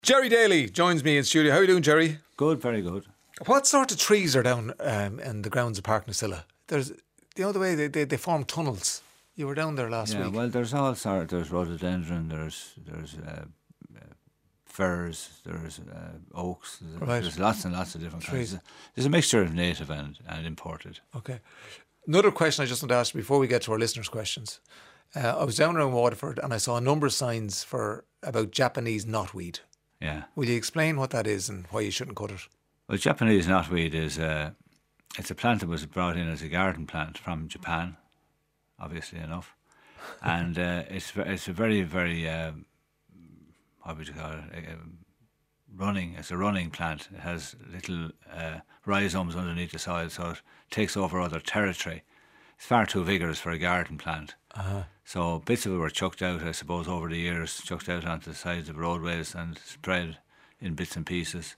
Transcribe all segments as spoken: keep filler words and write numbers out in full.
Jerry Daly joins me in studio. How are you doing, Jerry? Good, very good. What sort of trees are down um, in the grounds of Park Nasilla? There's, you know, the way they, they, they form tunnels. You were down there last yeah, week. well, there's all sort. There's rhododendron. There's there's uh, uh, firs. There's uh, oaks. There's, Right. there's lots and lots of different Trees. kinds. There's a mixture of native and, and imported. Okay. Another question I just want to ask before we get to our listeners' questions. Uh, I was down around Waterford and I saw a number of signs for about Japanese knotweed. Yeah. Will you explain what that is and why you shouldn't cut it? Well, Japanese knotweed is uh, it's a plant that was brought in as a garden plant from Japan, obviously enough, and uh, it's it's a very very um, how would you call it? Uh, running. It's a running plant. It has little uh, rhizomes underneath the soil, so it takes over other territory. It's far too vigorous for a garden plant. Uh-huh. So bits of it were chucked out, I suppose, over the years, chucked out onto the sides of roadways and spread in bits and pieces.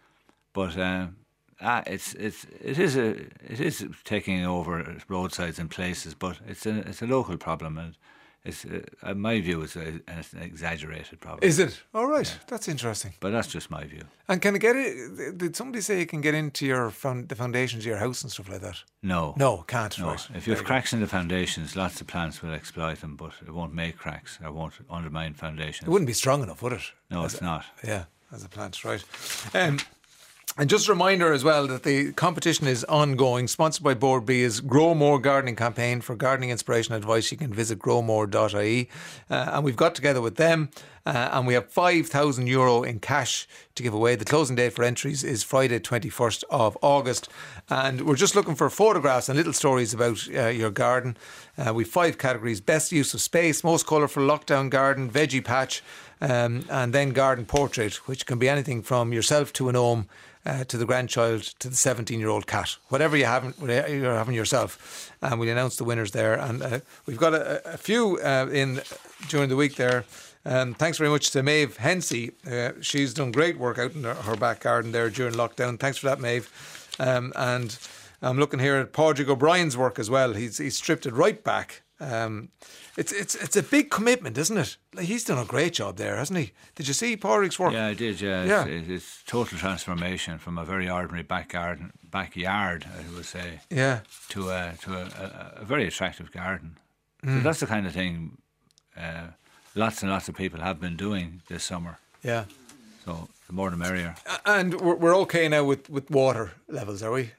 But um, ah, it's it's it is a it is taking over roadsides and places, but it's a it's a local problem, and it's uh, in my view it's, a, it's an exaggerated problem. Is it? All right. Yeah. That's interesting. But that's just my view. And can it get it? Did somebody say it can get into your found, the foundations of your house and stuff like that? No. No, can't. No. Right. If you have cracks in the foundations, lots of plants will exploit them, but it won't make cracks or won't undermine foundations. It wouldn't be strong enough, would it? No, as it's a, not. Yeah, as a plant, right. Um, and just a reminder as well that the competition is ongoing, sponsored by Board B, is Grow More Gardening Campaign. For gardening inspiration and advice, you can visit grow more dot I E. Uh, and we've got together with them uh, and we have five thousand euro in cash to give away. The closing date for entries is Friday twenty-first of August. And we're just looking for photographs and little stories about uh, your garden. Uh, we've five categories: best use of space, most colourful lockdown garden, veggie patch, um, and then garden portrait, which can be anything from yourself to an gnome, Uh, to the grandchild, to the seventeen-year-old cat, whatever you haven't, you're having yourself. And we'll announce the winners there. And uh, we've got a, a few uh, in during the week there. Um, thanks very much to Maeve Hensey. Uh, she's done great work out in her, her back garden there during lockdown. Thanks for that, Maeve. Um, and I'm looking here at Padraig O'Brien's work as well. He's he's stripped it right back. Um, it's it's it's a big commitment, isn't it? Like, he's done a great job there, hasn't he? Did you see Padraig's work? Yeah, I did. Yeah, yeah. It's, it's total transformation from a very ordinary back garden, backyard, I would say, yeah, to a to a, a, a very attractive garden. Mm. So that's the kind of thing uh, lots and lots of people have been doing this summer. Yeah. So the more the merrier. And we're we're okay now with, with water levels, are we?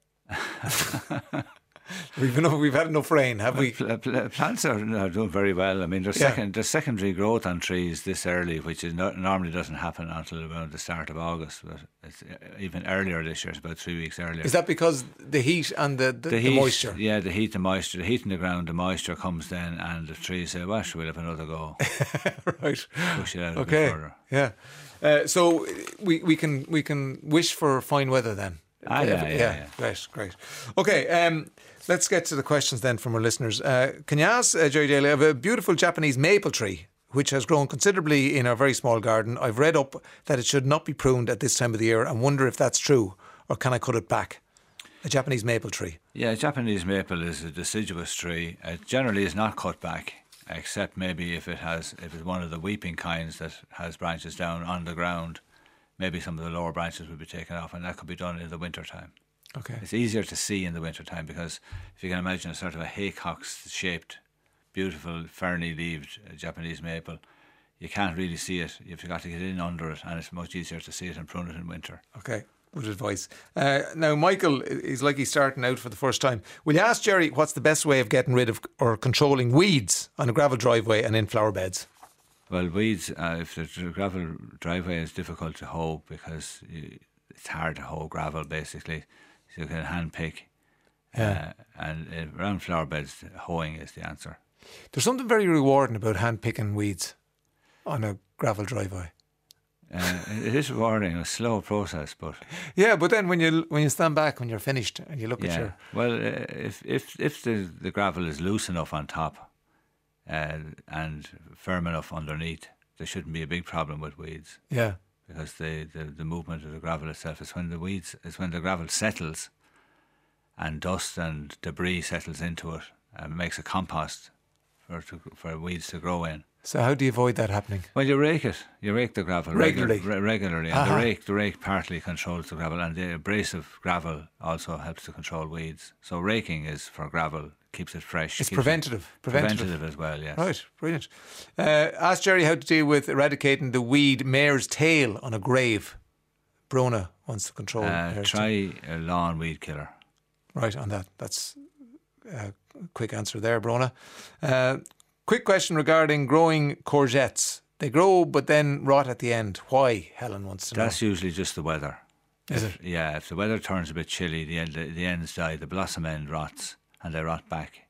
We've enough, we've had enough rain, have we? Pl- pl- plants are, are doing very well. I mean, there's, Yeah. second, there's secondary growth on trees this early, which is not, normally doesn't happen until around the start of August. But it's even earlier this year. It's about three weeks earlier. Is that because the heat and the, the, the, the heat, moisture? Yeah, the heat, the moisture, the heat in the ground, the moisture comes then, and the trees say, "Well, we'll have another go." Right. Push it out a okay. bit further. Yeah. Uh, so we we can we can wish for fine weather then. Ah, yeah, yeah, yeah, yeah. Great, great. Okay, um, let's get to the questions then from our listeners. Uh, can you ask, uh, Jerry Daly, I have a beautiful Japanese maple tree which has grown considerably in our very small garden. I've read up that it should not be pruned at this time of the year and wonder if that's true, or can I cut it back? A Japanese maple tree. Yeah, Japanese maple is a deciduous tree. It generally is not cut back, except maybe if it has, if it's one of the weeping kinds that has branches down on the ground. Maybe some of the lower branches will be taken off, and that could be done in the winter time. Okay. It's easier to see in the winter time because if you can imagine a sort of a haycock-shaped, beautiful ferny-leaved uh, Japanese maple, you can't really see it. You've got to get in under it, and it's much easier to see it and prune it in winter. Okay, good advice. Uh, now, Michael is like he's starting out for the first time. Will you ask Jerry what's the best way of getting rid of or controlling weeds on a gravel driveway and in flower beds? Well, weeds, uh, if the gravel driveway is difficult to hoe because you, it's hard to hoe gravel basically, so you can hand pick. Yeah. Uh, and uh, around flower beds, hoeing is the answer. There's something very rewarding about hand picking weeds on a gravel driveway. Uh, it is rewarding, a slow process, but yeah. But then when you when you stand back when you're finished and you look yeah. at your well, uh, if if if the the gravel is loose enough on top. Uh, and firm enough underneath, there shouldn't be a big problem with weeds. Yeah. Because the, the, the movement of the gravel itself is when the weeds is when the gravel settles and dust and debris settles into it and makes a compost for to, for weeds to grow in. So how do you avoid that happening? Well, you rake it. You rake the gravel Regularly? Regu- re- regularly. And Aha. the rake, the rake partly controls the gravel, and the abrasive gravel also helps to control weeds. So raking is for gravel, keeps it fresh. It's keeps preventative. It Preventative. preventative as well, yes. Right, brilliant. Uh, ask Jerry how to deal with eradicating the weed mare's tail on a grave. Brona wants to control. Uh, mare's try tail. a lawn weed killer. Right, on that. That's a quick answer there, Brona. Uh, quick question regarding growing courgettes. They grow but then rot at the end. Why? Helen wants to know. That's usually just the weather. Is if, it? Yeah, if the weather turns a bit chilly, the, end, the, the ends die, the blossom end rots, and they rot back.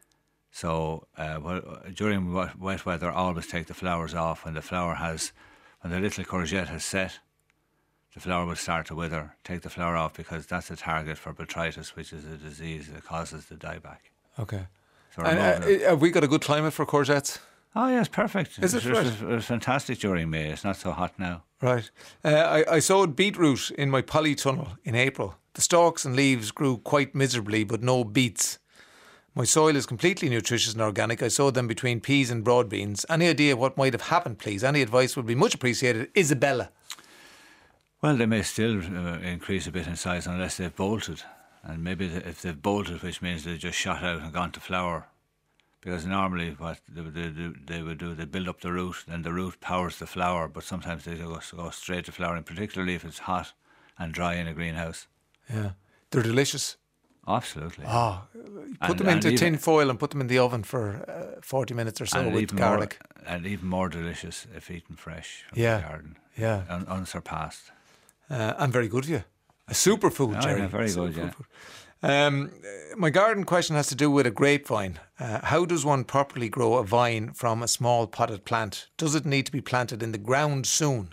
So uh, well, during wet, wet weather, always take the flowers off. When the flower has, when the little courgette has set, the flower will start to wither. Take the flower off because that's a target for botrytis, which is a disease that causes the dieback. Okay. So And, remove it. uh, have we got a good climate for courgettes? Oh yes, perfect. Is it It was, right? it was fantastic during May. It's not so hot now. Right. Uh, I, I sowed beetroot in my polytunnel in April. The stalks and leaves grew quite miserably, but no beets. My soil is completely nutritious and organic. I sowed them between peas and broad beans. Any idea what might have happened, please? Any advice would be much appreciated. Isabella. Well, they may still uh, increase a bit in size unless they've bolted. And maybe the, if they've bolted, which means they've just shot out and gone to flower. Because normally what they, they, they, they would do, they build up the root, then the root powers the flower, but sometimes they go, go straight to flowering, particularly if it's hot and dry in a greenhouse. Yeah. They're delicious. Absolutely. Ah, put And- them and into even- tin foil and put them in the oven for uh, forty minutes or so and with even garlic. More, and even more delicious if eaten fresh from Yeah. the garden. Yeah. Un- unsurpassed. Uh, and very good for you. A superfood, Oh, Jerry. yeah, very A good, yeah. superfood. Um, uh, my garden question has to do with a grapevine. Uh, how does one properly grow a vine from a small potted plant? Does it need to be planted in the ground soon?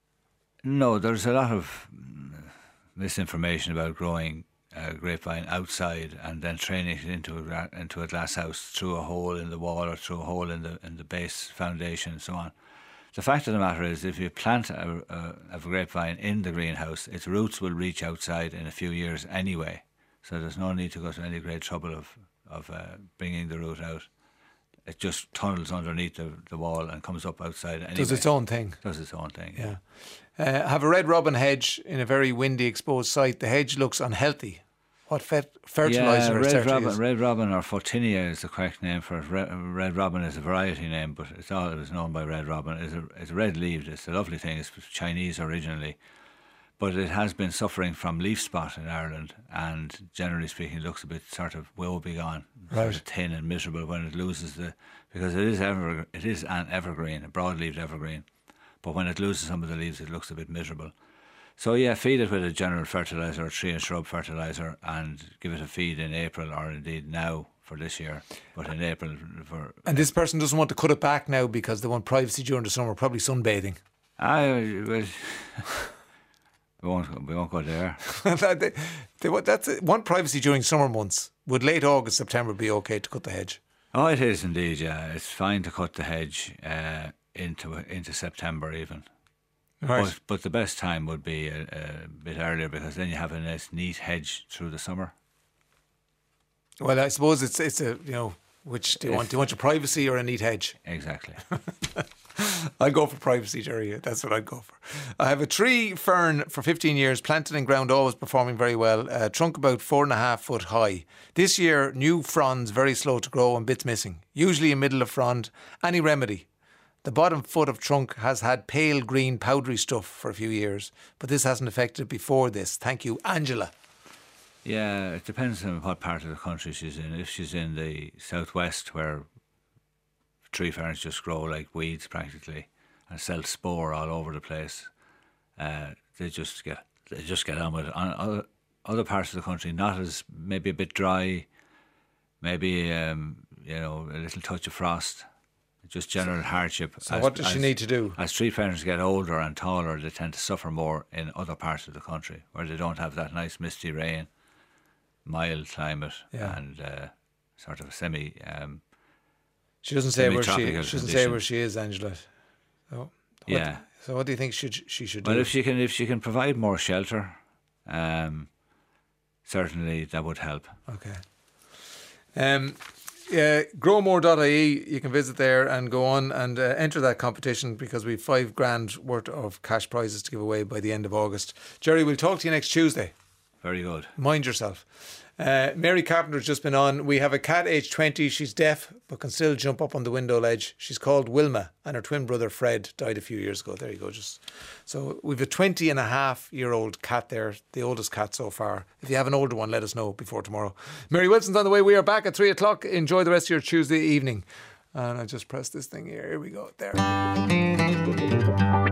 No, there's a lot of mm, misinformation about growing a grapevine outside and then training it into a, gra- into a glass house through a hole in the wall or through a hole in the in the base foundation and so on. The fact of the matter is, if you plant a, a, a grapevine in the greenhouse, its roots will reach outside in a few years anyway. So there's no need to go to any great trouble of of uh, bringing the root out. It just tunnels underneath the, the wall and comes up outside anyway. Does its own thing. Does its own thing. Yeah. Uh, have a red robin hedge in a very windy, exposed site. The hedge looks unhealthy. What fet- fertiliser Yeah, or red certainly robin, is? red robin or Photinia is the correct name for it. Red, red robin is a variety name, but it's all it was known by red robin. It's, a, it's red-leaved. It's a lovely thing. It's Chinese originally, but it has been suffering from leaf spot in Ireland, and generally speaking, it looks a bit sort of woe-begone, sort Right. of thin and miserable when it loses the because it is ever it is an evergreen, a broad-leaved evergreen, but when it loses some of the leaves, it looks a bit miserable. So yeah, feed it with a general fertiliser or tree and shrub fertiliser, and give it a feed in April or indeed now for this year. But in April for And this person doesn't want to cut it back now because they want privacy during the summer, probably sunbathing. I well, we won't we won't go there. they, they, want- that's it. Want privacy during summer months. Would late August, September be okay to cut the hedge? Oh, it is indeed. Yeah, it's fine to cut the hedge uh, into into September even. Right. But, but the best time would be a, a bit earlier because then you have a nice neat hedge through the summer. Well, I suppose it's it's a you know which do you want? Do you want your privacy or a neat hedge? Exactly. I'd go for privacy, Jerry. That's what I'd go for. I have a tree fern for fifteen years, planted in ground, always performing very well. Uh, trunk about four and a half foot high. This year, new fronds very slow to grow and bits missing. Usually in middle of frond. Any remedy? The bottom foot of trunk has had pale green powdery stuff for a few years, but this hasn't affected it before this. Thank you, Angela. Yeah, it depends on what part of the country she's in. If she's in the southwest, where tree ferns just grow like weeds practically and self spore all over the place, uh, they just get they just get on with it. On other, other parts of the country, not as maybe a bit dry, maybe um, you know a little touch of frost, just general hardship. So As- what does she as- need to do? As tree ferns get older and taller, they tend to suffer more in other parts of the country where they don't have that nice misty rain, mild climate, Yeah. and uh, sort of semi. Um, She doesn't say where she. Semi-tropical She doesn't say condition. where she is, Angela. So, what, yeah. So what do you think should she should Well, do? if she can, if she can provide more shelter, um, certainly that would help. Okay. Um, uh, growmore dot I E, you can visit there and go on and uh, enter that competition because we have five grand worth of cash prizes to give away by the end of August. Jerry, we'll talk to you next Tuesday. Very good. Mind yourself. Uh, Mary Carpenter's just been on. We have a cat aged twenty. She's deaf but can still jump up on the window ledge. She's called Wilma, and her twin brother Fred died a few years ago. There you go. Just so we've a twenty and a half year old cat there, the oldest cat so far. If you have an older one, let us know before tomorrow. Mary Wilson's on the way. We are back at three o'clock. Enjoy the rest of your Tuesday evening. And I just press this thing here. Here we go. There.